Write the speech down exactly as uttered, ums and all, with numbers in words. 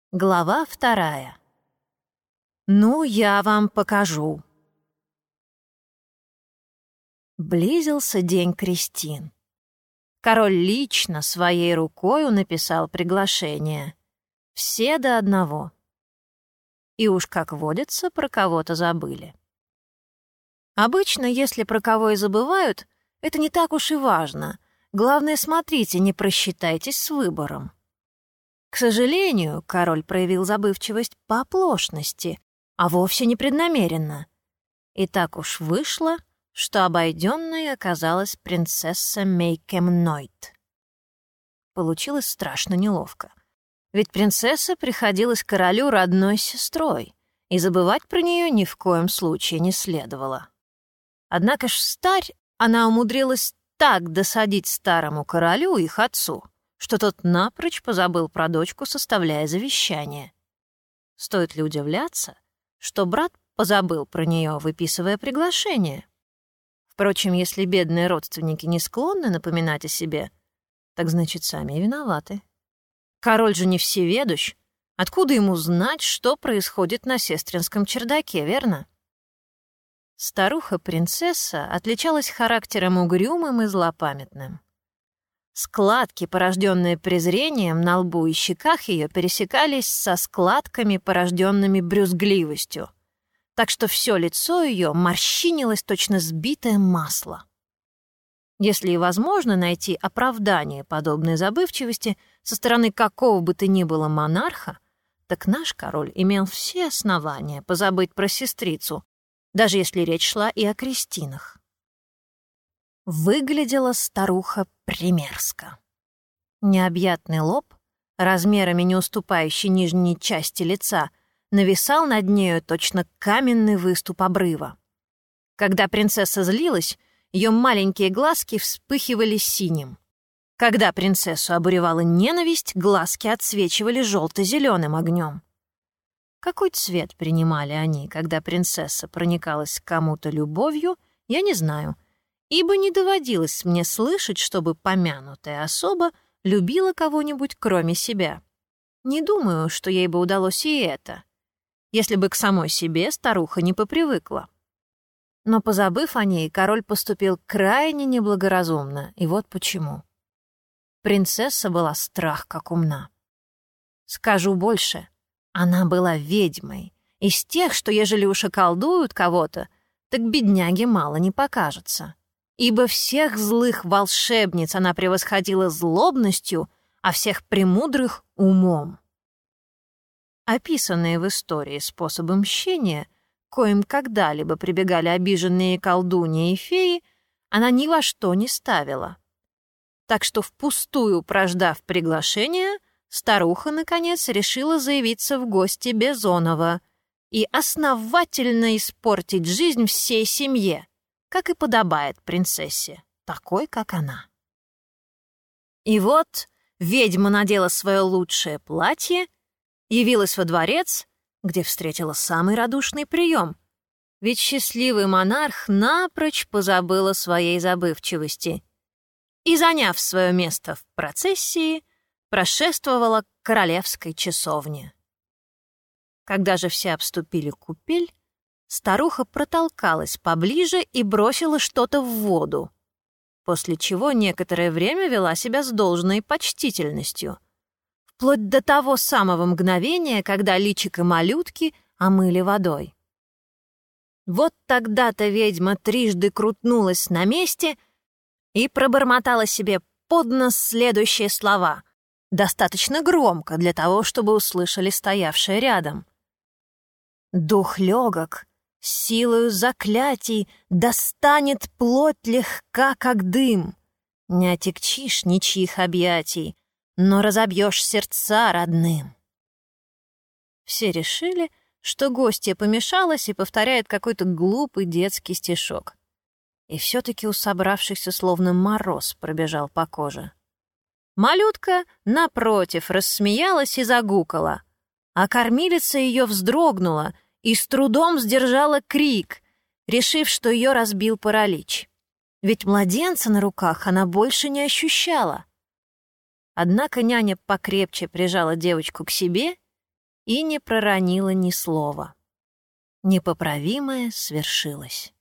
Глава вторая. Ну, я вам покажу. Близился день крестин. Король лично своей рукою написал приглашение. Все до одного. И уж, как водится, про кого-то забыли. Обычно, если про кого и забывают, это не так уж и важно. Главное, смотрите, не просчитайтесь с выбором. К сожалению, король проявил забывчивость по оплошности, а вовсе не преднамеренно. И так уж вышло, что обойденной оказалась принцесса Мейкем-Нойт. Получилось страшно неловко. Ведь принцесса приходилась королю родной сестрой, и забывать про нее ни в коем случае не следовало. Однако ж встарь она умудрилась так досадить старому королю, их отцу, что тот напрочь позабыл про дочку, составляя завещание. Стоит ли удивляться, что брат позабыл про нее, выписывая приглашение? Впрочем, если бедные родственники не склонны напоминать о себе, так значит, сами и виноваты. Король же не всеведущ. Откуда ему знать, что происходит на сестринском чердаке, верно? Старуха-принцесса отличалась характером угрюмым и злопамятным. Складки, порожденные презрением, на лбу и щеках ее пересекались со складками, порожденными брюзгливостью, так что все лицо ее морщинилось, точно сбитое масло. Если и возможно найти оправдание подобной забывчивости со стороны какого бы то ни было монарха, так наш король имел все основания позабыть про сестрицу, даже если речь шла и о крестинах. Выглядела старуха примерзко. Необъятный лоб, размерами не уступающий нижней части лица, нависал над нею точно каменный выступ обрыва. Когда принцесса злилась, ее маленькие глазки вспыхивали синим. Когда принцессу обуревала ненависть, глазки отсвечивали желто-зеленым огнем. Какой цвет принимали они, когда принцесса проникалась к кому-то любовью, я не знаю, ибо не доводилось мне слышать, чтобы помянутая особа любила кого-нибудь кроме себя. Не думаю, что ей бы удалось и это, если бы к самой себе старуха не попривыкла. Но, позабыв о ней, король поступил крайне неблагоразумно, и вот почему. Принцесса была страх как умна. Скажу больше, она была ведьмой, из тех, что ежели уж околдуют кого-то, так бедняге мало не покажется. Ибо всех злых волшебниц она превосходила злобностью, а всех премудрых — умом. Описанные в истории способы мщения, коим когда-либо прибегали обиженные колдуньи и феи, она ни во что не ставила. Так что, впустую прождав приглашение, старуха, наконец, решила заявиться в гости Безонова и основательно испортить жизнь всей семье, как и подобает принцессе, такой, как она. И вот ведьма надела свое лучшее платье, явилась во дворец, где встретила самый радушный прием, ведь счастливый монарх напрочь позабыл о своей забывчивости и, заняв свое место в процессии, прошествовала к королевской часовне. Когда же все обступили купель, старуха протолкалась поближе и бросила что-то в воду, после чего некоторое время вела себя с должной почтительностью, вплоть до того самого мгновения, когда личико малютки омыли водой. Вот тогда-то ведьма трижды крутнулась на месте и пробормотала себе под нос следующие слова, достаточно громко для того, чтобы услышали стоявшие рядом. «Дух легок, силою заклятий достанет плоть легка, как дым. Не отягчишь ничьих объятий, но разобьешь сердца родным». Все решили, что гостья помешалась и повторяет какой-то глупый детский стишок. И все-таки у собравшихся словно мороз пробежал по коже. Малютка, напротив, рассмеялась и загукала, а кормилица ее вздрогнула и с трудом сдержала крик, решив, что ее разбил паралич. Ведь младенца на руках она больше не ощущала. Однако няня покрепче прижала девочку к себе и не проронила ни слова. Непоправимое свершилось.